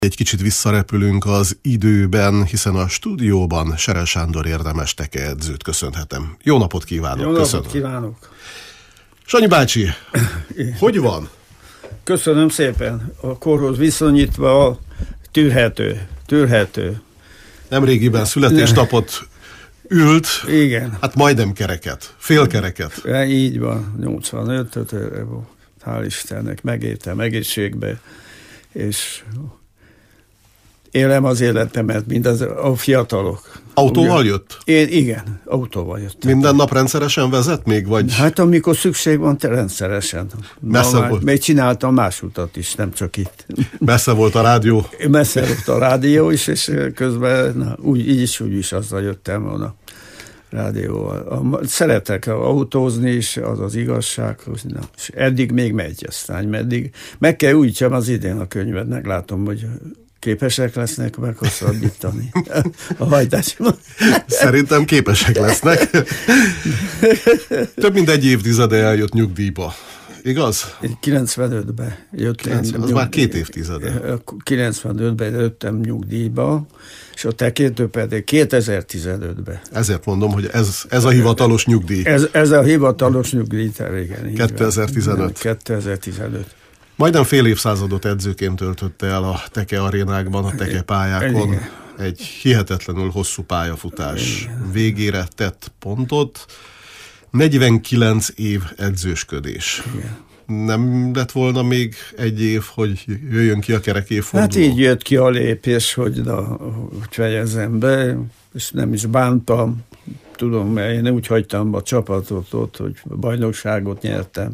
Egy kicsit visszarepülünk az időben, hiszen a stúdióban Seres Sándor érdemes tekeedzőt köszönhetem. Jó napot kívánok! Jó napot kívánok! Sanyi bácsi, hogy van? Köszönöm szépen. A korhoz viszonyítva tűrhető. Nemrégiben születésnapot ült, igen. Hát majdnem kereket, félkereket. Így van, 85-öt, hál' Istennek, megértem egészségbe, és élem az életemet, mint a fiatalok. Autóval jött? Igen, autóval jött. Minden nap rendszeresen vezet még, vagy? Hát amikor szükség van, rendszeresen. Messze volt. Még csináltam más utat is, nem csak itt. Messze volt a rádió? Messze volt a rádió is, és közben úgy is azzal jöttem volna. Rádióval. Szeretek autózni is, az az igazság. És eddig még megy, aztán meddig. Meg kell újtsam az idén a könyvet, meglátom, hogy képesek lesznek meghosszabbítani a hajtásomat. Szerintem képesek lesznek. Több mint egy évtizede eljött nyugdíjba. Igaz? 95-ben jöttem. Az már 2 évtizede. 95-ben jöttem nyugdíjba, és a tekintő pedig 2015-ben. Ezért mondom, hogy ez a hivatalos nyugdíj. Ez a hivatalos nyugdíj, igen. 2015. 2015. Majdnem fél évszázadot edzőként töltötte el a Teke arénákban, a Teke pályákon. Igen. Egy hihetetlenül hosszú pályafutás végére tett pontot. 49 év edzősködés. Igen. Nem lett volna még egy év, hogy jöjjön ki a kerekéforduló? Hát így jött ki a lépés, hogy fejezzem be, és nem is bántam. Tudom, mert én úgy hagytam a csapatot ott, hogy bajnokságot nyertem.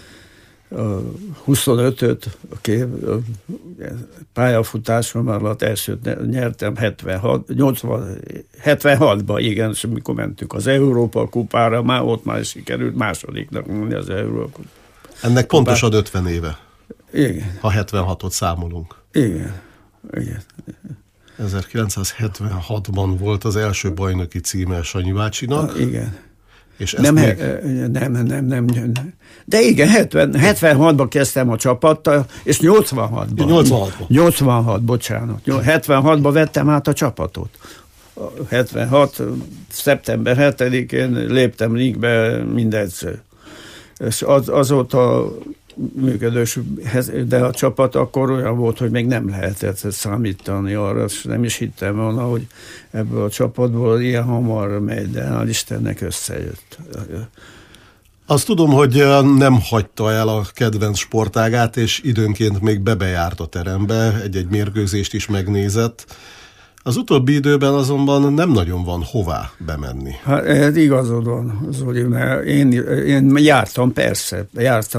25-öt pályafutásom alatt elsőt nyertem 76-ban, igen, és amikor mentünk az Európa kupára, ott már sikerült másodiknak mondani az Európa. Ennek pontosan 50 éve. Igen. Ha 76-ot számolunk. Igen. 1976-ban volt az első bajnoki címe Sanyi bácsinak. Igen. És ezt nem. De igen, 76-ban kezdtem a csapattal, és 86-ban, bocsánat. 76-ban vettem át a csapatot. 76. szeptember 7-én léptem ringbe mindegyszer. És azóta működős, de a csapat akkor olyan volt, hogy még nem lehetett számítani arra, és nem is hittem volna, hogy ebből a csapatból ilyen hamar megy, de hál' Istennek összejött. Azt tudom, hogy nem hagyta el a kedvenc sportágát, és időnként még bejárt a terembe, egy-egy mérkőzést is megnézett. Az utóbbi időben azonban nem nagyon van hová bemenni. Hát igazad van, Zoli, mert én jártam, persze,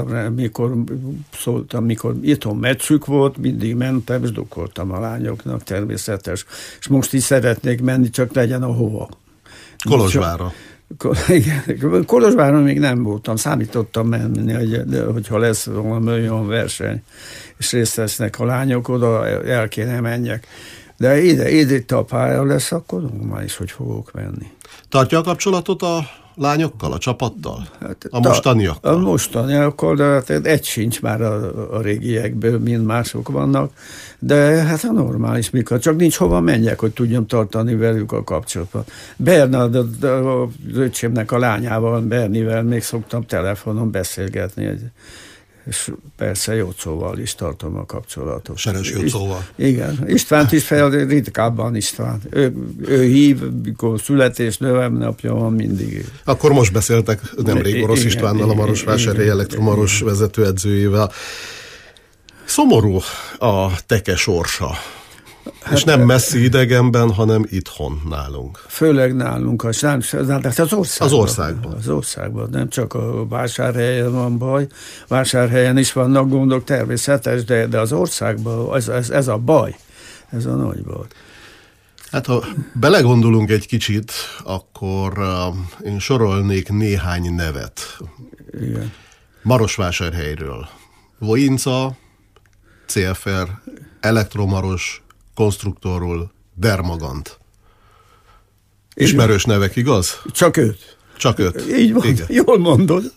mikor itthon meccsük volt, mindig mentem, és drukkoltam a lányoknak, természetes. És most is szeretnék menni, csak legyen a hova. Kolozsvárra. Igen, Kolozsváron még nem voltam, számítottam menni, hogyha lesz valami olyan verseny, és részt vesznek a lányok, oda el kéne menjek. De itt a pálya lesz, akkor normális, hogy fogok menni. Tartja a kapcsolatot a lányokkal, a csapattal? A mostaniakkal? A mostaniakkal, de hát egy sincs már a régiekből, mind mások vannak, de hát a normális, mikor csak nincs hova menjek, hogy tudjam tartani velük a kapcsolatot. Berna, az öcsémnek a lányával, Bernivel még szoktam telefonon beszélgetni, és persze Jocóval is tartom a kapcsolatot. Seres Jocóval. Igen. Istvánt is ritkábban István. Ő hív, mikor születésnapja van mindig. Akkor most beszéltek nemrég Orosz Istvánnal, a Marosvásárhelyi elektromaros vezetőedzőjével. Szomorú a Teke sorsa. És nem messzi idegenben, hanem itthon nálunk. Főleg nálunk, az országban. Az országban, nem csak a Vásárhelyen van baj. Vásárhelyen is vannak gondok, természetes, de az országban ez a baj. Ez a nagy baj. Hát ha belegondolunk egy kicsit, akkor én sorolnék néhány nevet. Igen. Marosvásárhelyről. Voinca, CFR, elektromaros, konstruktorról, Dermagant. Ismerős nevek, igaz? Csak őt. Csak őt. Így van, igen. Jól mondod.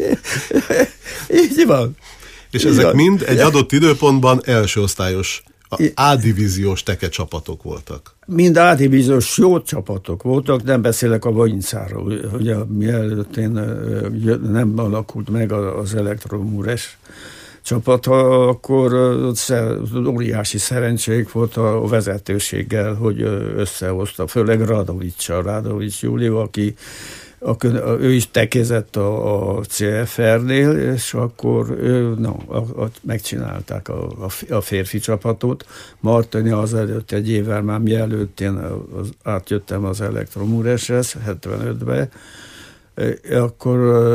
Így van. És ezek mind egy adott időpontban elsőosztályos A-divíziós teke csapatok voltak. Mind A-divíziós jó csapatok voltak, nem beszélek a Vojnicáról, hogy mielőtt nem alakult meg az Elektromures csapat, akkor óriási szerencsék volt a vezetőséggel, hogy összehozta, főleg Radovics Júlió, aki ő is tekézett a CFR-nél, és akkor megcsinálták a férfi csapatot. Martoni azelőtt egy évvel már mielőtt én átjöttem az Elektromureshez, 75-be, akkor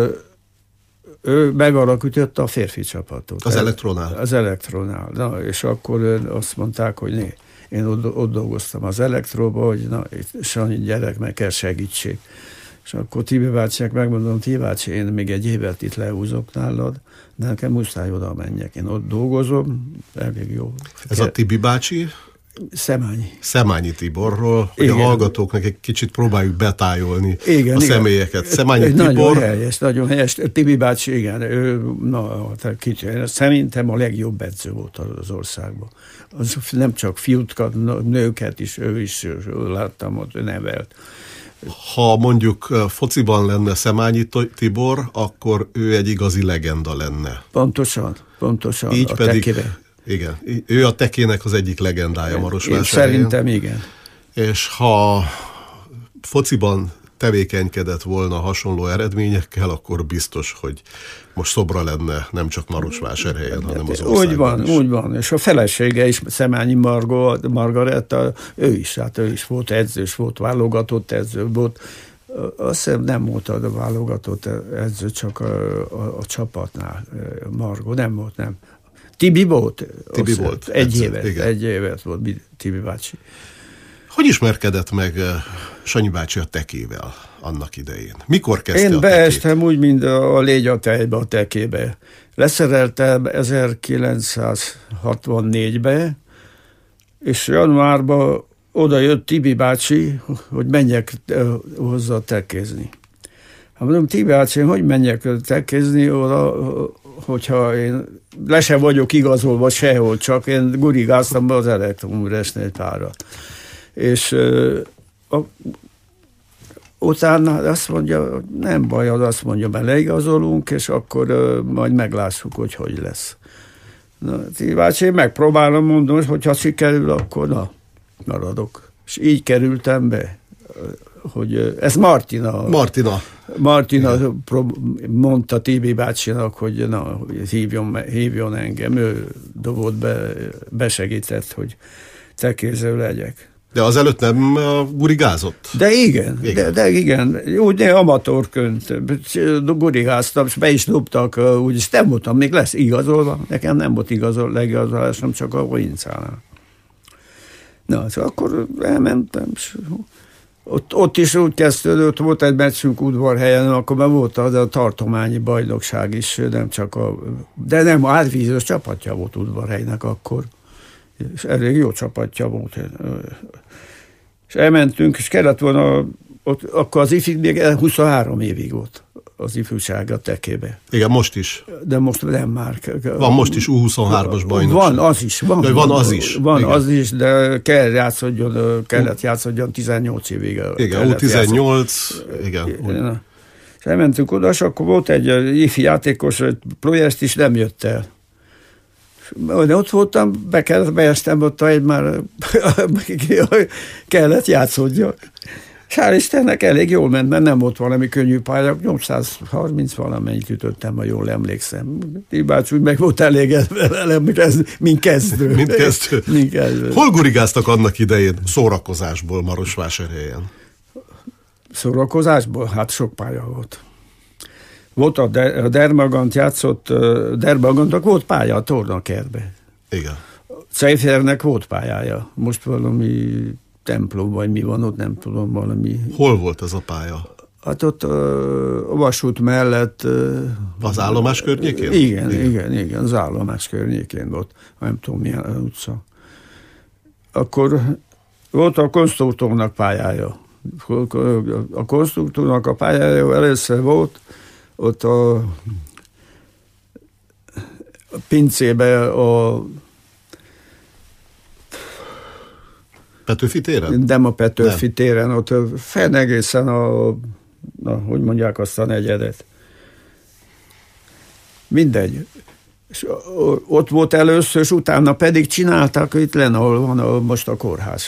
ő megalakította a férfi csapatot. Az Elektronál? Az Elektronál. Na, és akkor azt mondták, hogy én ott dolgoztam az Elektróba, hogy Sanyi gyerek, meg kell segítség. És akkor Tibi bácsinak megmondom, Tibi bácsi, én még egy évet itt lehúzok nálad, de nekem muszáj oda menjek. Én ott dolgozom, elég jó. Ez a Tibi bácsi? Szemányi Tiborról, hogy igen. A hallgatóknak egy kicsit próbáljuk betájolni a személyeket. Szemányi Tibor... Nagyon helyes. Tibi bácsi, igen, szerintem a legjobb edző volt az országban. Az nem csak fiúkat, nőket is, ő is láttam, ott nevelt. Ha mondjuk fociban lenne Szemányi Tibor, akkor ő egy igazi legenda lenne. Pontosan. Így pedig, tekére. Igen, ő a tekének az egyik legendája Marosvásárhelyen. Szerintem igen. És ha fociban tevékenykedett volna hasonló eredményekkel, akkor biztos, hogy most szobra lenne nem csak Marosvásárhelyen, hanem az országban Úgy van. És a felesége is, Szemányi Margaretta, ő is volt edzős, volt válogatott edző, volt. Azt hiszem nem volt a válogatott edző, csak a csapatnál. Margó, nem. Tibi volt. Egy évet volt Tibi bácsi. Hogy ismerkedett meg Sanyi bácsi a tekével annak idején? Mikor kezdte Én beestem úgy, mint a légy a tejbe, a tekébe. Leszereltem 1964-be, és januárban oda jött Tibi bácsi, hogy menjek hozzá tekézni. Hát mondom, Tibi bácsi, hogy menjek tekézni oda, hogyha én le sem vagyok igazolva sehol, csak én gurigáztam be az Elektromuresnél egy párat. És utána azt mondja, nem baj, azt mondja, mert leigazolunk, és akkor majd meglássuk, hogy lesz. Na, Tibi bácsi, én megpróbálom mondani, hogy ha sikerül, akkor maradok. És így kerültem be, hogy ez Martina mondta Tibi bácsinak, hogy hívjon engem, ő dobott besegített, hogy tekéző legyek. De azelőtt nem gurigázott? De igen. Úgy amatőrként gurigáztam, és be is dobtak, úgyis nem voltam még lesz igazolva, nekem nem volt legigazolásom, csak a Vojnicánál. Na, akkor elmentem, ott is úgy kezdődött, volt egy meccsünk Udvarhelyen, akkor már volt a tartományi bajnokság is, de nem átvízős csapatja volt Udvarhelynek akkor, és elég jó csapatja volt. És elmentünk, és kellett volna, akkor az ifjú még 23 évig volt az ifjúság a tekébe. Igen, most is. De most nem már. Van most is U23-as bajnokság. Van az is. Van igen. az is, de kellett játszódjon 18 évig. Igen, U18, igen. És elmentünk oda, és akkor volt egy ifi játékos, egy projekt is nem jött el. De ott voltam, beestem ott, hogy már kellett játszódjak. És hál' Istennek elég jól ment, mert nem volt valami könnyű pálya, 830 valamennyit ütöttem, ha jól emlékszem. Tibi bácsi úgy meg volt elégedve velem, mint kezdő. Hol gurigáztak annak idején szórakozásból Marosvásárhelyen? Szórakozásból? Hát sok pálya volt. Volt a Dermagant játszott, Dermagantnak volt pálya a Tornakertbe. Igen. Cejfernek volt pályája. Most valami templom, vagy mi van ott, nem tudom, valami... Hol volt ez a pálya? Hát ott a vasút mellett... Az állomás környékén? Igen, az állomás környékén volt. Nem tudom, milyen utca. Akkor volt a konstruktornak pályája. A konstruktornak a pályája először volt, ott a pincébe Petőfi téren? Nem a Petőfi téren, ott fenn egészen hogy mondják azt a negyedet. Mindegy. És ott volt először, és utána pedig csinálták itt lenne, ahol van most a kórház.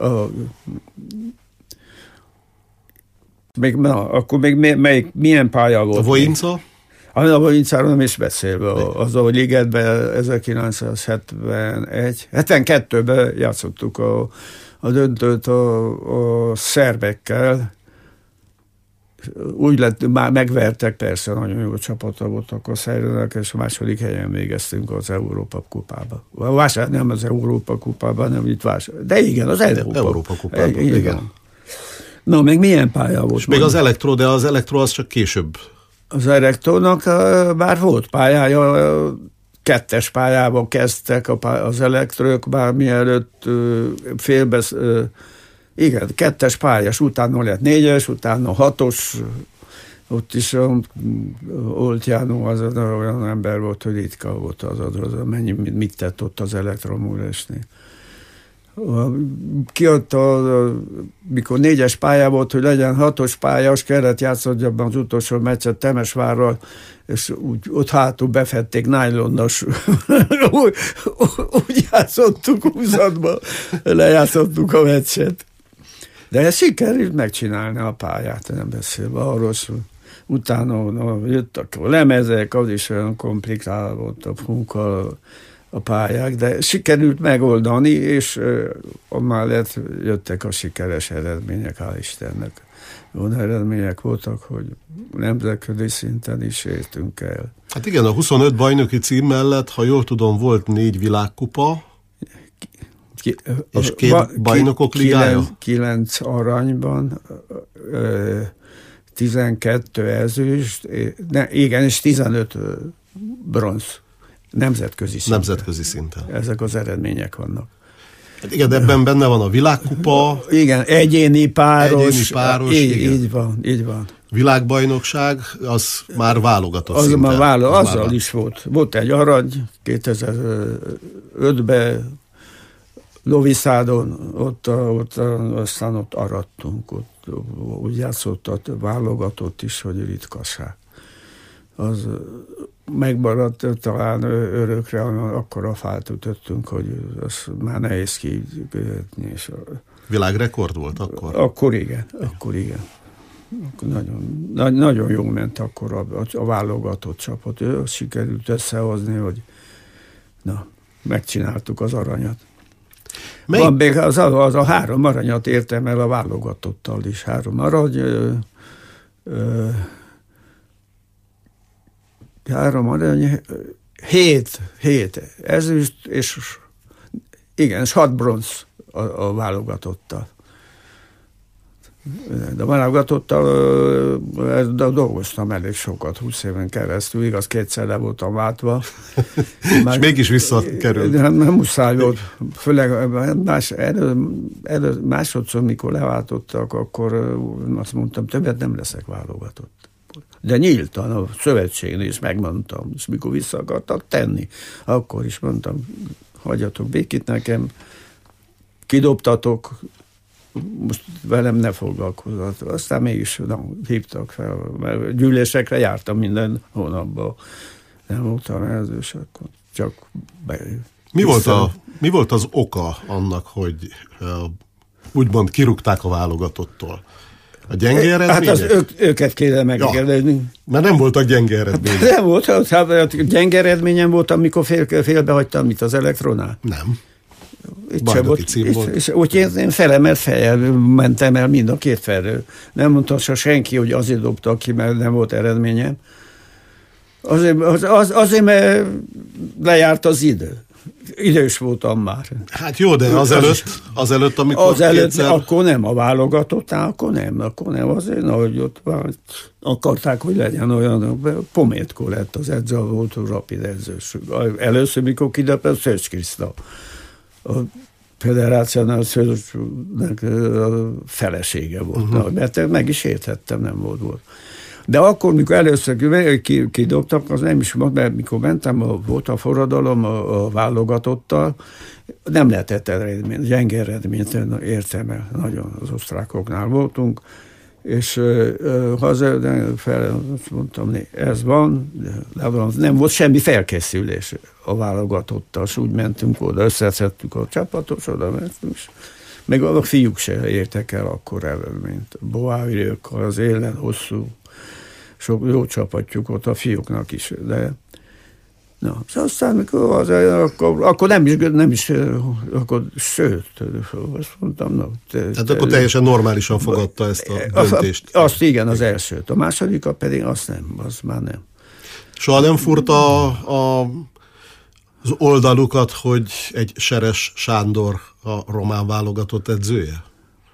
Akkor még milyen pálya volt? A Voinca? A Voincáról nem is beszélve. Az a Ligetben 1972-ben játszottuk a döntőt a szerbekkel. Úgy lett, már megvertek, persze, nagyon jó csapata voltak a szerbek, és a második helyen végeztünk az Európa kupába. Nem az Európa kupában, nem itt de igen, az Európa kupában. Igen. Na, még milyen pálya volt? És még az elektro, de az elektro az csak később. Az elektrónak bár volt pályája, 2-es pályában kezdtek az elektrők, bár mielőtt igen, 2-es pályás, utána lett 4-es, utána 6-os, ott is Oltjánó az olyan ember volt, hogy ritka volt az mit tett ott az elektromúlásnél. Kiadta, mikor 4-es pálya volt, hogy legyen 6-os pályás, kellett játszani abban az utolsó meccset Temesvárral, és úgy, ott hátul befették nájlonnos. úgy játszottuk 20-ba, lejátszottuk a meccset. De ezt sikerült megcsinálni a pályát, nem beszélve arról, utána jöttek a lemezek, az is olyan komplikáló volt a munka, a pályák, de sikerült megoldani, és amellett jöttek a sikeres eredmények, hál' Istennek. Olyan eredmények voltak, hogy nemzetközi szinten is értünk el. Hát igen, a 25 bajnoki cím mellett, ha jól tudom, volt 4 világkupa, és 2 bajnokok ligája? 9 aranyban, 12 ezüst, igen, és 15 bronz. Nemzetközi szinten. Ezek az eredmények vannak. Hát igen, ebben benne van a világkupa. Igen, egyéni páros. Igen. Így van. Világbajnokság, az már válogatott szinten. Azzal is volt. Volt egy arany 2005-ben Loviszádon, ott aztán ott arattunk. Ott úgy játszott a válogatott is, hogy ritkaság. Az megmaradt talán örökre, akkor a fát ütöttünk, hogy az már nehéz kikövetni. Világrekord volt akkor? Akkor igen. Akkor nagyon jól ment akkor a válogatott csapat. Sikerült összehozni, hogy megcsináltuk az aranyat. Van még az a 3 aranyat értem el a válogatottal is. 3 arany, 3 arany, 7 ezüst, és igen, és 6 bronz a válogatottal. De a válogatottal dolgoztam elég sokat, 20 éven keresztül, igaz, 2-szer le voltam váltva. És mégis visszakerült. Nem muszáj volt, főleg másodszor, mikor leváltottak, akkor azt mondtam, többet nem leszek válogatott. De nyíltan a szövetségnél is megmondtam, és mikor vissza akartak tenni, akkor is mondtam, hagyjatok békét nekem, kidobtatok, most velem ne foglalkozzatok. Aztán mégis hívtak fel, mert gyűlésekre jártam minden hónapban. Nem voltam edzős, akkor csak Mi volt az oka annak, hogy úgymond kirúgták a válogatottól? A gyenge eredmények? Hát őket kéne megkérdezni. Ja, mert nem voltak gyenge eredmények. Nem volt, hát gyenge eredményem volt, amikor félbehagytam, mit az elektronál. Nem. Itt sem volt. És úgy én felemelt fejjel mentem el mind a 2 felől. Nem mondta se senki, hogy azért dobtak ki, mert nem volt eredményem. Azért mert lejárt az idő. Idős voltam már. Hát jó, de azelőtt, amikor akkor nem, a válogatottál, akkor nem azért, hogy ott akarták, hogy legyen olyan, Pométko lett az edző, volt rapid edzős. Először, mikor kidöpött, Szőcs Kriszta. A federációnál Szőcsnek felesége volt. Mert meg is érthettem, nem volt. De akkor, mikor először kidobtak, az nem is volt, mert mikor mentem, volt a forradalom a válogatottal, nem lehetett eredményt, gyenge eredményt értem el. Nagyon az osztrákoknál voltunk, és mondtam, ez van, de nem volt semmi felkészülés a válogatottal, és úgy mentünk oda, összeszedtük a csapatot, oda mentünk, meg a fiúk se értek el akkor eredményt. Boávirék az élen hosszú, sok jó csapatjuk ott a fiúknak is, de aztán akkor nem is akkor sőt, azt mondtam, tehát akkor teljesen normálisan fogadta ezt a döntést. Azt igen, az elsőt. A másodikat pedig azt nem, az már nem. Soha nem furta az oldalukat, hogy egy Seres Sándor a román válogatott edzője?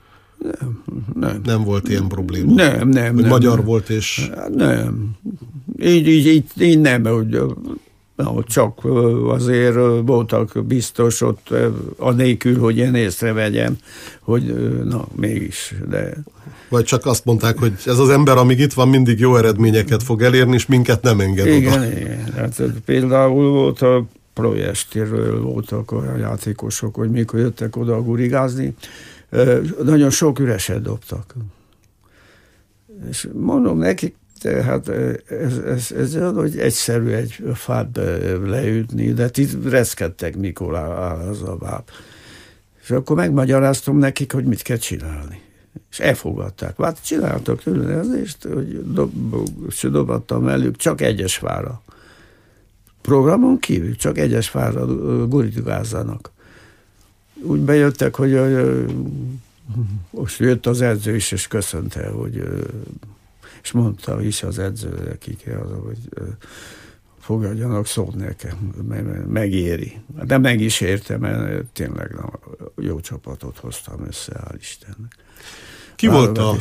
Nem volt ilyen probléma? Nem. Magyar volt és... Nem. Így nem, hogy csak azért voltak biztos ott, anélkül, hogy én észrevegyem, hogy mégis, de... Vagy csak azt mondták, hogy ez az ember, amíg itt van, mindig jó eredményeket fog elérni, és minket nem enged oda. Igen. Hát például volt a Ploiestiről voltak olyan játékosok, hogy mikor jöttek oda gurigázni, nagyon sok üreset dobtak. És mondom nekik, tehát ez hogy egyszerű egy fát leütni, de itt reszkedtek, mikor áll az a báb. És akkor megmagyaráztam nekik, hogy mit kell csinálni. És elfogadták. Hát csináltak különbözést, hogy dobattam velük csak egyes fára. Programon kívül csak egyes fára gurigázzanak. Úgy bejöttek, hogy most jött az edző is, és köszönte, hogy és mondta is az edző nekik, hogy fogadjanak szót nekem, megéri. De meg is értem, mert tényleg jó csapatot hoztam össze, hál' Istennek. Ki volt a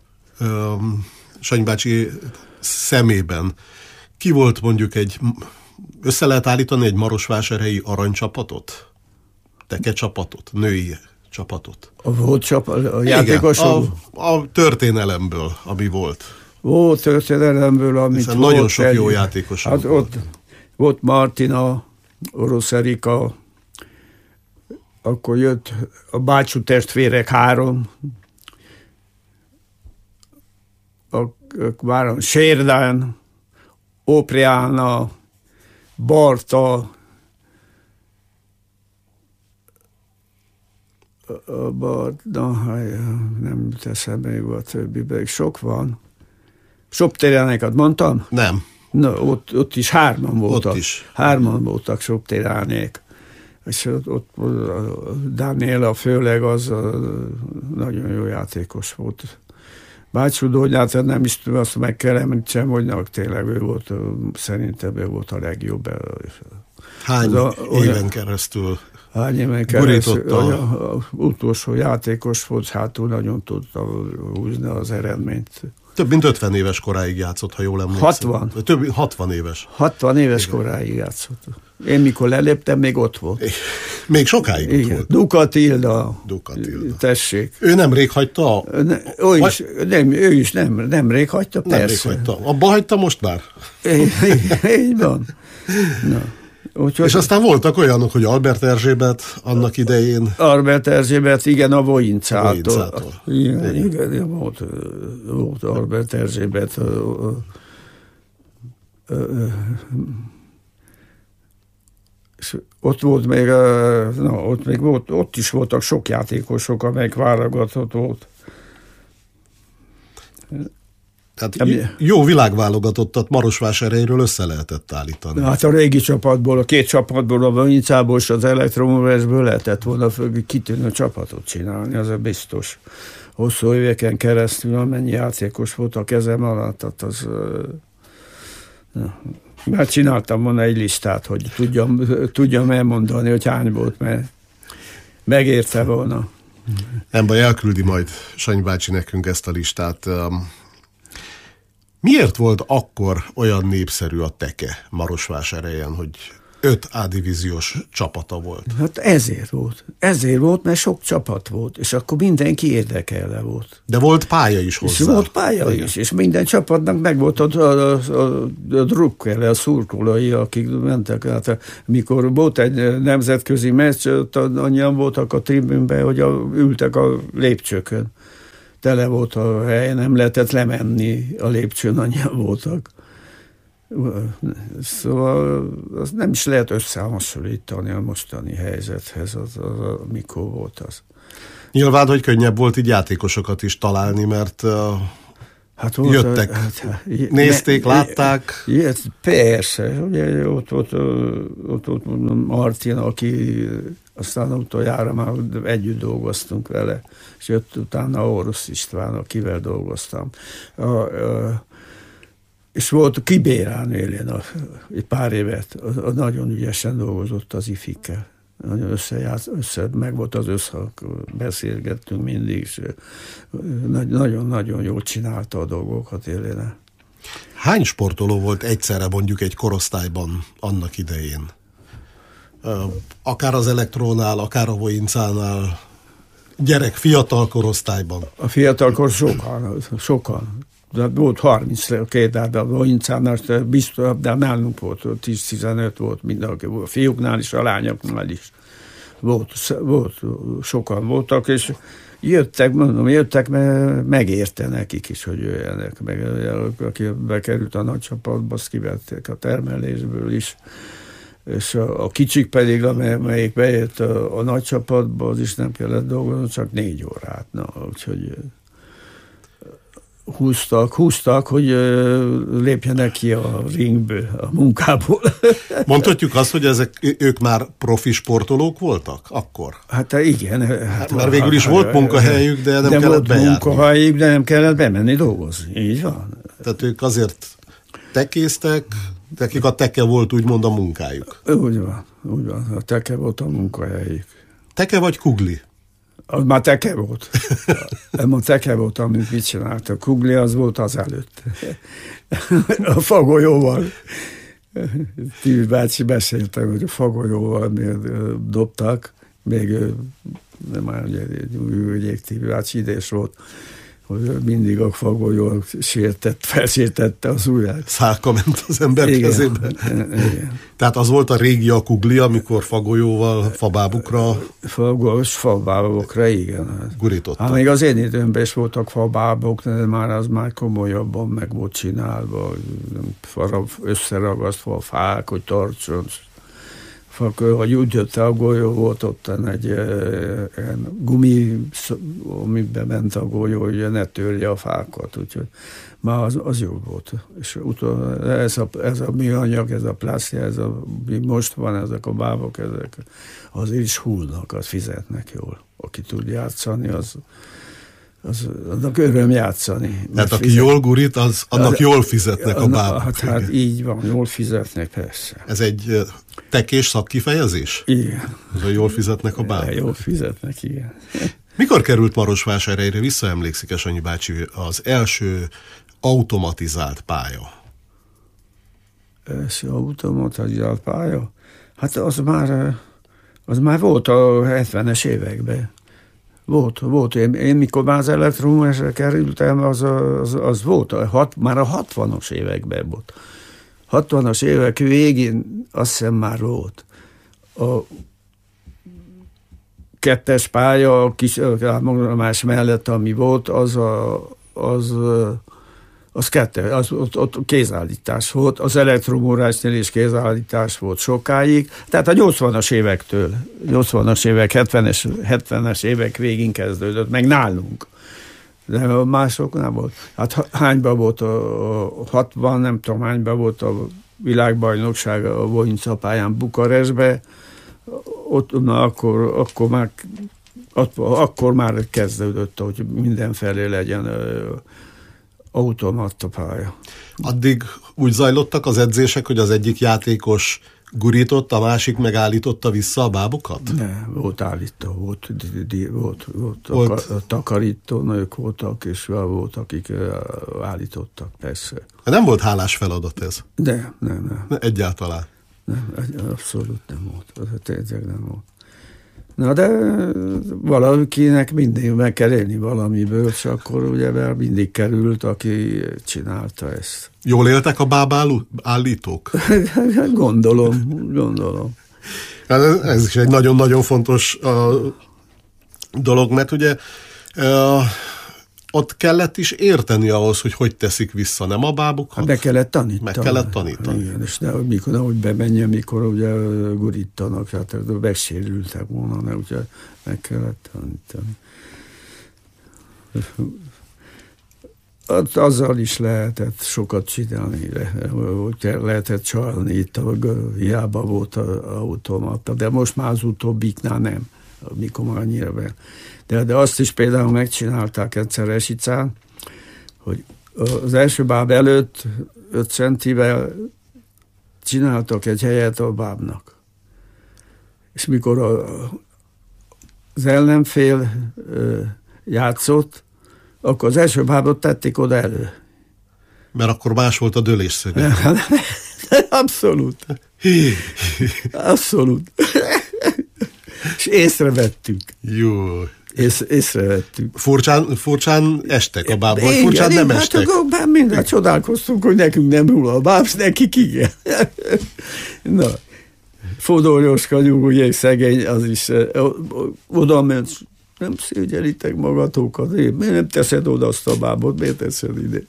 Sanyi bácsi szemében? Ki volt mondjuk össze lehet állítani egy marosvásárhelyi aranycsapatot? Teke csapatot? Női csapatot? Volt a játékosok? A történelemből, ami volt. Volt történelemből, amit hiszen volt. Nagyon sok jó játékos. Hát ott volt Martina, Orosz Erika, akkor jött a Bácsú testvérek 3, Sérdán, Opriána, Barta, nem teszem még a többiben, sok van. Soptéránékat mondtam? Nem. Na, ott is 3 voltak. Ott is. 3 voltak soptéránék. És ott Daniela főleg az nagyon jó játékos volt. Bácsú Dógyát nem is tudom, azt meg kell említsem, hogy tényleg ő volt, szerintem ő volt a legjobb. Hány éven keresztül? Hány éven keresztül? Az utolsó játékos volt, hátul nagyon tudta húzni az eredményt. Több mint 50 éves koráig játszott, ha jól emlékszem. 60. Több mint 60 éves. 60 éves koráig játszott. Én mikor leléptem, még ott volt. Még sokáig ott volt. Dukatilda. Tessék. Ő nemrég hagyta? Ő is nemrég hagyta, persze. Nemrég hagyta. Abba hagyta most már? Így van. Na. Úgyhogy... És aztán voltak olyanok, hogy Albert Erzsébet annak idején... Albert Erzsébet, igen, a Voincától. Igen, volt Albert Erzsébet. És ott volt még, ott is voltak sok játékosok, amelyek válogatott volt. Tehát jó világválogatottat Marosvásárhelyről össze lehetett állítani. Hát a régi csapatból, a 2 csapatból, a Vincából és az Elektromovesből lehetett volna kitűnő csapatot csinálni, az a biztos. Hosszú éveken keresztül, amennyi játékos volt a kezem alatt, az... Már csináltam volna egy listát, hogy tudjam elmondani, hogy hány volt, mert megérte volna. Nem baj, elküldi majd Sanyi bácsi nekünk ezt a listát. Miért volt akkor olyan népszerű a teke Marosvásárhelyen, hogy 5 A-divíziós csapata volt. Hát ezért volt, mert sok csapat volt, és akkor mindenki érdekelve volt. De volt pálya is hozzá. És volt pálya is, és minden csapatnak meg volt a drukkere, a szurkolói, akik mentek. Hát, mikor volt egy nemzetközi meccs, annyian voltak a tribünben, hogy ültek a lépcsőkön. Tele volt a hely, nem lehetett lemenni a lépcsőn, annyian voltak. Szóval az nem is lehet összehasonlítani a mostani helyzethez, mikor volt az. Nyilván, hogy könnyebb volt így játékosokat is találni, mert jöttek, nézték, látták. Persze, ugye ott volt Martin, aki aztán utoljára már együtt dolgoztunk vele, és jött utána Orosz István, akivel dolgoztam. És volt Kibérán élén egy pár évet, nagyon ügyesen dolgozott az ifikkel. Meg volt az összhang, beszélgettünk mindig, és nagyon-nagyon jól csinálta a dolgokat élén. Hány sportoló volt egyszerre mondjuk egy korosztályban annak idején? Akár az Elektrónál, akár a Voincánál, fiatal korosztályban? A fiatalkor sokan. De volt 32, de a Voincánál biztos, de nálunk volt 10-15 volt mindenki, a fiúknál is, a lányoknál is. Volt, sokan voltak, és jöttek, mert megérte nekik is, hogy jöjjenek. Meg, aki bekerült a nagy csapatba, azt kivették a termelésből is. És a kicsik pedig, amelyik bejött a nagy csapatba, az is nem kellett dolgozni, csak 4 órát. Úgyhogy húztak, hogy lépjenek ki a ringből, a munkából. Mondhatjuk azt, hogy ők már profi sportolók voltak akkor? Hát igen. Mert végül is volt munkahelyük, de nem kellett bejárni. Munkahelyük, de nem kellett bemenni dolgozni. Így van. Tehát ők azért tekéztek, nekik a teke volt úgymond a munkájuk. Úgy van. A teke volt a munkahelyük. Teke vagy kugli? Az már teke volt. A teke volt, amit mit csinált. A kugli az volt az előtt. A fagolyóval. Tibi bácsi beszéltem, hogy a fagolyóval dobtak. Még már ugye Tibi bácsi idés volt, hogy mindig a fagolyó felsértette az ujját. Szálka ment az ember kezébe. Igen. Tehát az volt a régi a kugli, amikor fagolyóval fabábukra... Fabábokra, igen. Gurítottak. Hát még az én időmben is voltak fabábok, de az már komolyabban meg volt csinálva, összeragasztva a fák, hogy tartson. Hogy úgy jött a golyó, volt ott egy gumi, amiben ment a golyó, hogy ne törje a fákat, úgyhogy már az jó volt. És ez a műanyag, ez a plásztia, mi most van, ezek a bábok, ezek azért is hullnak, az fizetnek jól. Aki tud játszani, annak öröm játszani. Tehát aki jól gurít, annak jól fizetnek a bábok. Hát így van, jól fizetnek, persze. Ez egy tekés szakkifejezés? Igen. Ez a jól fizetnek a bábok? Jól fizetnek, igen. Mikor került Marosvásárhelyre, visszaemlékszik Sanyi bácsi, az első automatizált pálya? Első automatizált pálya? Hát az már volt a 70-es években. Volt. Én mikor már az elektromosra kerültem, az volt, már a 60-as években volt. 60-as évek végén azt hiszem már volt. A 2-es pálya, a kis más mellett, ami volt, ott kézállítás volt, az elektromórásnél is kézállítás volt sokáig, tehát a 80-as évektől, 80-as évek, 70-es évek végén kezdődött, meg nálunk. De mások nem volt. Hát hányban volt a 60, nem tudom hányban volt a világbajnokság a Voinca pályán Bukarestben, ott akkor már kezdődött, hogy mindenfelé legyen automata pálya. Addig úgy zajlottak az edzések, hogy az egyik játékos gurított, a másik megállította vissza a bábukat? Nem, volt állító, volt takarítónők voltak, és volt, akik állítottak, persze. Nem volt hálás feladat ez? Nem. Egyáltalán. Nem, abszolút nem volt. Tényleg nem volt. Na de valakinek mindig meg kell élni valamiből, és akkor ugye mindig került, aki csinálta ezt. Jól éltek a bábállítók? Gondolom. Ez is egy nagyon-nagyon fontos dolog, mert ugye ott kellett is érteni ahhoz, hogy teszik vissza, nem a bábukat? Hát be kellett tanítani. Meg kellett tanítani. Igen, és nehogy bemenjen, mikor ugye gurítanak, hát megsérültek volna, ne, ugye meg kellett tanítani. Azzal is lehetett sokat csinálni, lehetett csalni, itt hiába volt az automata, de most már az utóbbiknál nem, mikor már annyira be. De azt is például megcsinálták egyszer Resicán, hogy az első báb előtt 5 centivel csináltak egy helyet a bábnak. És mikor az ellenfél játszott, akkor az első bábot tették oda elő. Mert akkor más volt a dőlésszöge. Abszolút. Abszolút. És észrevettük. Jó. Észrevettük. Furcsán estek a báb, vagy furcsán nem estek? Hát minden csodálkoztunk, hogy nekünk nem hull a báb, nekik igen. Na, Fodor Jóska nyugodjék, szegény, az is oda ment, nem szégyelitek magatokat, miért nem teszed oda azt a bábot, miért teszed ide?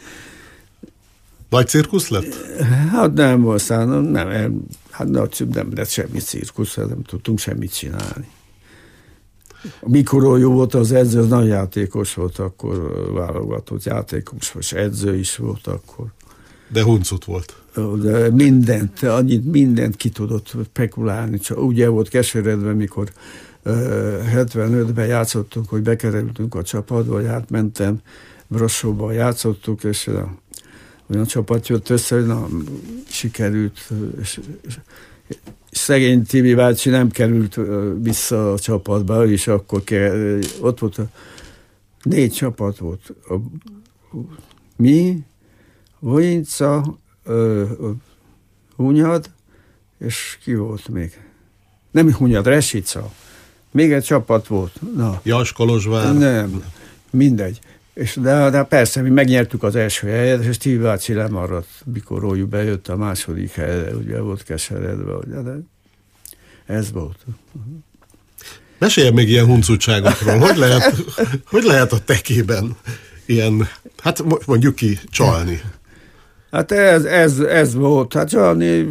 Nagy cirkusz lett? Hát nem, aztán nem lett semmi cirkusz, nem tudtunk semmit csinálni. Mikor jó volt az edző, az nagy játékos volt, akkor válogatott játékos, és edző is volt akkor. De huncut volt. De mindent ki tudott spekulálni. Csak ugye volt keseredve, mikor 75-ben játszottunk, hogy bekerültünk a csapatba, hogy átmentem, Brassóban játszottuk, és olyan csapat jött össze, hogy sikerült, és szegény Tibi bácsi nem került vissza a csapatba, és akkor ott volt 4 csapat volt. Mi, Vojinca, Hunyad, és ki volt még? Nem Hunyad, Resica. Még egy csapat volt. Na. Jas, Kolozsvár. Nem, mindegy. De persze, mi megnyertük az első helyet, és Tibi bácsi lemaradt, mikor Rójú bejött a második helyre, ugye volt keseredve, ugye, de ez volt. Mesélj még ilyen huncutságokról. Hogy lehet a tekében ilyen, hát mondjuk ki, csalni? Hát ez volt. Hát csalni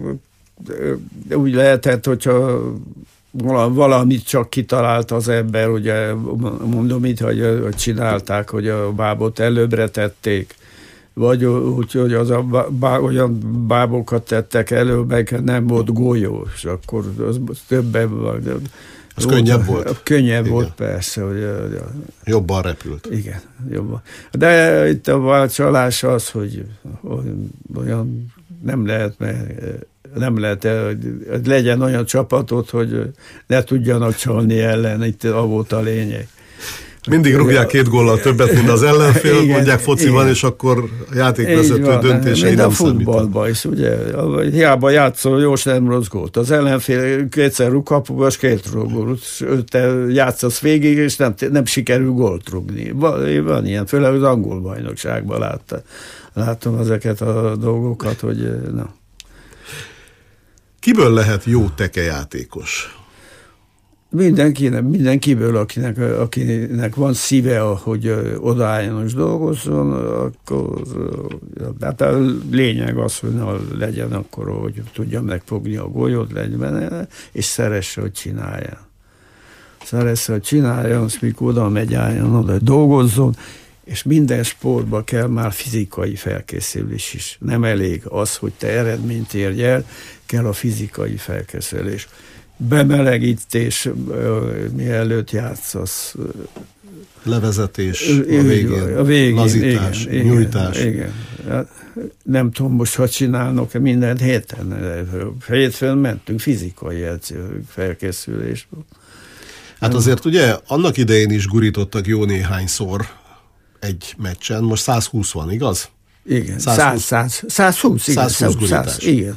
úgy lehetett, hogyha valamit csak kitalált az ember, ugye mondom itt, hogy csinálták, hogy a bábot előbbre tették, vagy úgy, hogy olyan bábokat tettek elő, meg nem volt golyó, és akkor az többen volt. Az könnyebb volt? Könnyebb volt, persze. Hogy jobban repült. Igen, jobban. De itt a csalás az, hogy olyan nem lehet, nem lehet, hogy legyen olyan csapatot, hogy ne tudjanak csalni ellen, itt volt a lényeg. Mindig rúgják 2 góllal többet, mint az ellenfél, igen, mondják fociban, és akkor a játékvezető döntései nem számítanak. A futballban is, ugye, hiába játszol, Jós nem rossz gólt. Az ellenfél 2-szer rúg kapuba, és 2 gólt. Te játszasz végig, és nem sikerül gólt rúgni. Van ilyen, főleg az angol bajnokságban láttam ezeket a dolgokat, hogy na. Kiből lehet jó tekejátékos? Mindenkiből, akinek van szíve, hogy odaálljon és dolgozzon, akkor hát a lényeg az, hogy legyen akkor, hogy tudja megfogni a golyót, legyen benne, és szeresse, hogy csinálja. Szeresse, hogy csináljon, és mikor oda megy, álljon, oda dolgozzon, és minden sportban kell már fizikai felkészülés is. Nem elég az, hogy te eredményt érj el, kell a fizikai felkészülés. Bemelegítés, mielőtt játszasz. Levezetés a végén, lazítás, igen, nyújtás. Igen. Nem tudom most, hogy csinálnak minden héten. Hétfőn mentünk fizikai felkészülésből. Hát azért ugye annak idején is gurítottak jó néhányszor egy meccsen. Most 120 van, igaz? Igen, 120 gurítás. Igen.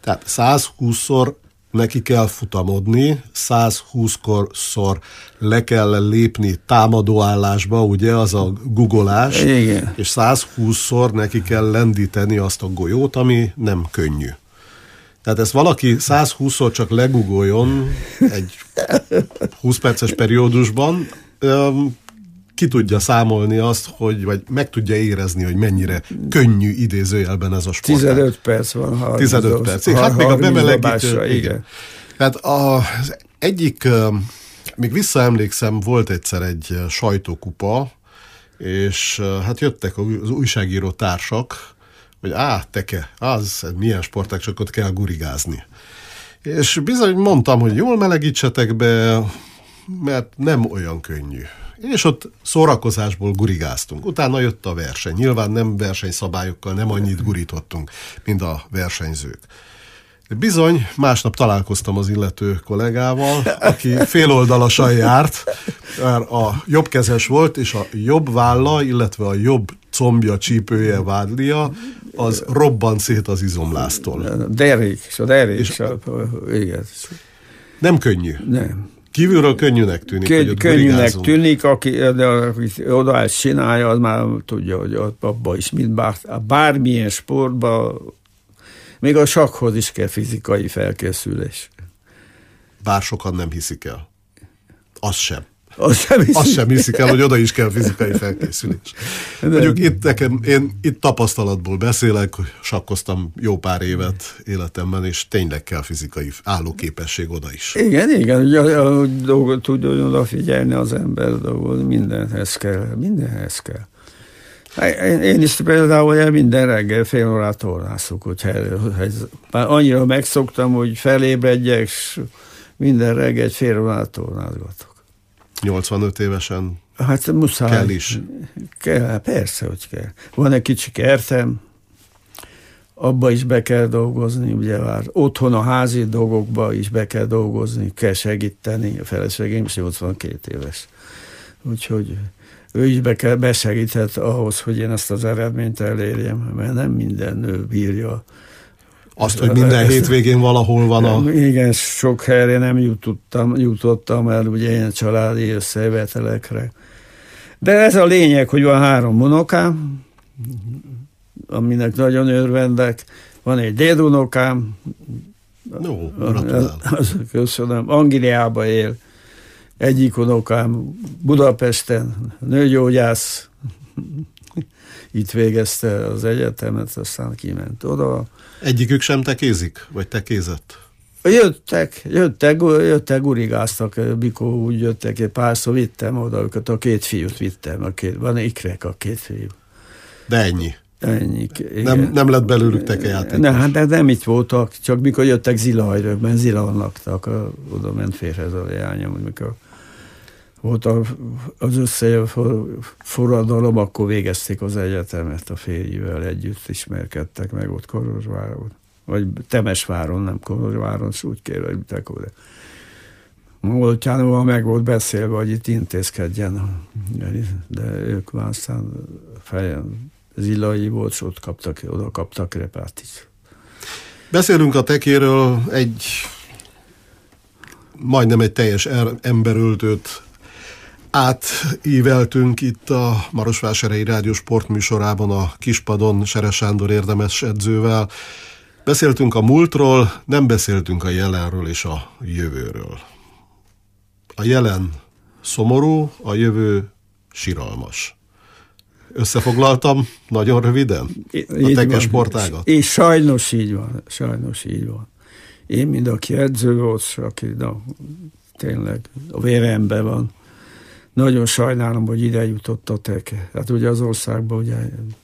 Tehát 120-szor neki kell futamodni, 120-szor le kell lépni támadóállásba, ugye, az a guggolás, igen. És 120-szor neki kell lendíteni azt a golyót, ami nem könnyű. Tehát ezt valaki 120-szor csak legugoljon egy 20 perces periódusban, ki tudja számolni azt, vagy meg tudja érezni, hogy mennyire könnyű idézőjelben ez a sport. 15 perc van. 15 perc. Hát még a bemelegítő. Igen. Hát az egyik, még visszaemlékszem, volt egyszer egy sajtókupa, és hát jöttek az újságíró társak, hogy teke, az milyen sportág, csak ott kell gurigázni. És bizony mondtam, hogy jól melegítsetek be, mert nem olyan könnyű. És ott szórakozásból gurigáztunk. Utána jött a verseny. Nyilván nem versenyszabályokkal, nem annyit gurítottunk, mint a versenyzők. Bizony, másnap találkoztam az illető kollégával, aki féloldalasan járt, mert a jobbkezes volt, és a jobb válla, illetve a jobb combja, csípője, vádlia, az robbant szét az izomláztól. Derék, igen. Nem könnyű. Nem. Kívülről könnyűnek tűnik, hogy ott könnyűnek tűnik, aki odaáll csinálja, az már tudja, hogy abban is, mint bármilyen sportban, még a sakkhoz is kell fizikai felkészülés. Bár sokan nem hiszik el. Az sem. Azt sem hiszik el, hogy oda is kell fizikai felkészülés. Mondjuk én itt tapasztalatból beszélek, sakkoztam jó pár évet életemben, és tényleg kell fizikai állóképesség oda is. Igen, hogy dolgot tudjon odafigyelni az ember, mindenhez kell. Én is például minden reggel fél órát tornászok, hogy már annyira megszoktam, hogy felébredjek, és minden reggel egy fél órát tornázgatok. 85 évesen hát muszáj. Kell is. Kell, persze, hogy kell. Van egy kicsi kertem, abba is be kell dolgozni, ugye már otthon a házi dolgokba is be kell dolgozni, kell segíteni, a feleségem is 82 éves. Úgyhogy ő is besegíthet ahhoz, hogy én ezt az eredményt elérjem, mert nem minden nő bírja. Azt, hogy minden hétvégén valahol van a... Igen, sok helyre nem jutottam el, ugye ilyen családi összevetelekre. De ez a lényeg, hogy van 3 unokám, aminek nagyon örvendek, van egy dédunokám, köszönöm, Angliába él, egyik unokám Budapesten, nőgyógyász, itt végezte az egyetemet, aztán kiment oda. Egyikük sem tekézik? Vagy tekézett? Jöttek, gurigáztak, mikor úgy jöttek, egy párszor vittem oda őket, a 2 fiút vittem, van ikrek a 2 fiú. De ennyi? Ennyi. Nem lett belőlük tekejátékos? De nem itt voltak, csak mikor jöttek Zilahajrökben, Zilahon laktak, oda ment férhez a leányom, mikor volt az összeforradalom, akkor végezték az egyetemet, a férjével együtt ismerkedtek meg ott Kolozsváron. Vagy Temesváron, nem Kolozsváron, és úgy kérlek oda. Moltyánóval meg volt beszélve, hogy itt intézkedjen. De ők már aztán fejen Zilai volt, és oda kaptak repát is. Beszélünk a tekéről, majdnem egy teljes emberöltőt átíveltünk itt a Marosvásárhelyi Rádió sportműsorában a Kispadon Seres Sándor érdemes edzővel. Beszéltünk a múltról, nem beszéltünk a jelenről és a jövőről. A jelen szomorú, a jövő siralmas. Összefoglaltam nagyon röviden a teke sportágat? És sajnos így van. Én, mint aki edző volt, aki tényleg a véremben van, nagyon sajnálom, hogy ide jutott a teke. Hát ugye az országban ugye...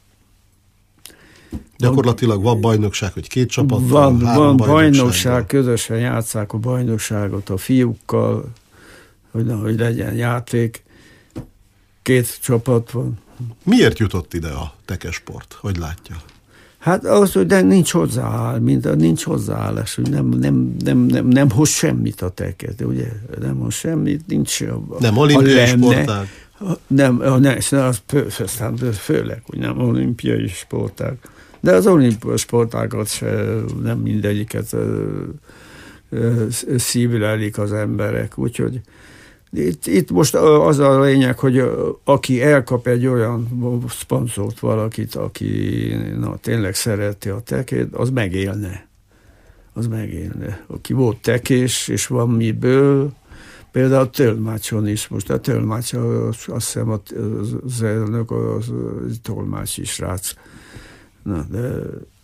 Gyakorlatilag van bajnokság, hogy 2 csapat van bajnokság, közösen játsszák a bajnokságot a fiúkkal, hogy legyen játék. 2 csapat van. Miért jutott ide a tekesport? Hogy látja? Hát az, hogy nincs hozzáállás, hogy nem hoz semmit a teket, ugye? Nem hoz semmit, nincs... Nem olimpiai sportág? Nem, főleg, hogy nem olimpiai sportág. De az olimpiai sportágat se, nem mindegyiket szívlelik az emberek, úgyhogy itt most az a lényeg, hogy aki elkap egy olyan szponzort, valakit, aki tényleg szereti a tekét, az megélne. Aki volt tekés, és van miből, például a tolmácson is. Most a tolmács, azt hiszem az elnök, az tolmácsi srác. Na, de...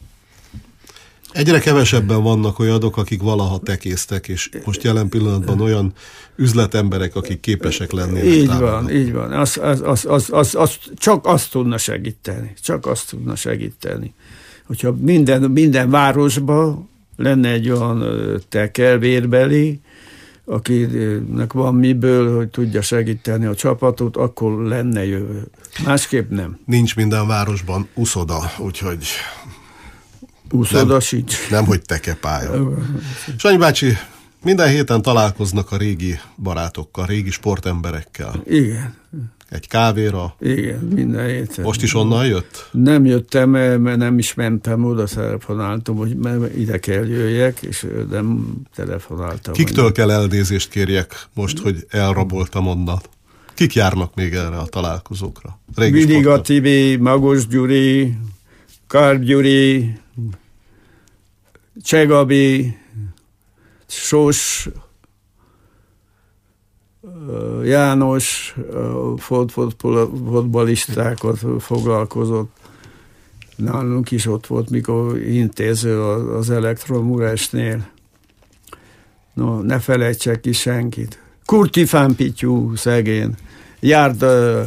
Egyre kevesebben vannak olyanok, akik valaha tekéztek, és most jelen pillanatban olyan üzletemberek, akik képesek lennének. Így van. Az csak azt tudna segíteni. Hogyha minden városban lenne egy olyan tekervérbeli, akinek van miből, hogy tudja segíteni a csapatot, akkor lenne jövő. Másképp nem. Nincs minden városban uszoda, úgyhogy... Úszoda sincs. Nem, hogy tekepálya. Sanyi bácsi, minden héten találkoznak a régi barátokkal, régi sportemberekkel. Igen. Egy kávéra. Igen, minden héten. Most is onnan jött? Nem jöttem, mert nem is mentem, oda telefonáltam, hogy ide kell jöjjek, és nem telefonáltam. Kiktől kell elnézést kérjek most, hogy elraboltam onnan? Kik járnak még erre a találkozókra? Vidiga Tibi, Magos Gyuri, Karp Gyuri, Csegabi, Sós, János, fotballistákat foglalkozott. Nálunk is ott volt, mikor intéző az Elektromuresnél. No, ne felejtsek ki senkit. Kurti Fánpityú, szegény. Járt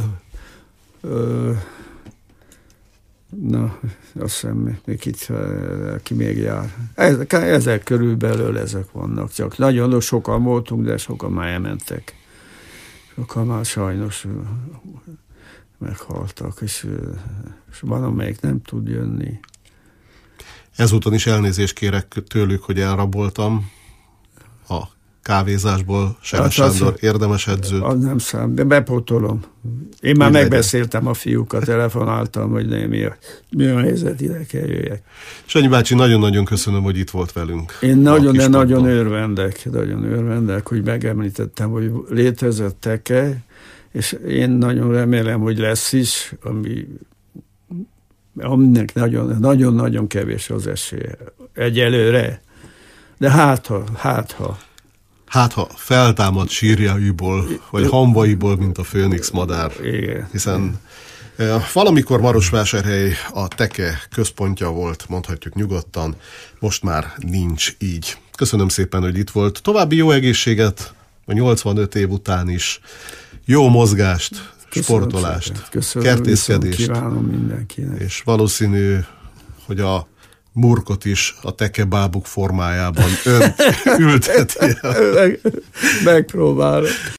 azt hiszem, ki még jár. Ezek körülbelül ezek vannak. Csak nagyon sokan voltunk, de sokan már elmentek. Sokan már sajnos meghaltak, és van, amelyik nem tud jönni. Ezúton is elnézést kérek tőlük, hogy elraboltam a kávézásból Seres Sándor érdemes edzőt. Az nem szám, de bepótolom. Én már megbeszéltem a fiúkat, telefonáltam, hogy mi a helyzet, ide kell jöjjek. Sanyi bácsi, nagyon-nagyon köszönöm, hogy itt volt velünk. Én nagyon örvendek, hogy megemlítettem, hogy létezett teke, és én nagyon remélem, hogy lesz is, aminek nagyon-nagyon kevés az esélye. Egyelőre. De hát ha feltámad sírjaiból, vagy hamvaiból, mint a főnix madár. Igen. Hiszen valamikor Marosvásárhely a teke központja volt, mondhatjuk nyugodtan, most már nincs így. Köszönöm szépen, hogy itt volt. További jó egészséget a 85 év után is. Jó mozgást, sportolást, kertészkedést. Kívánom mindenkinek. És valószínű, hogy a murkot is a tekebábuk formájában ülteti el. Megpróbálom.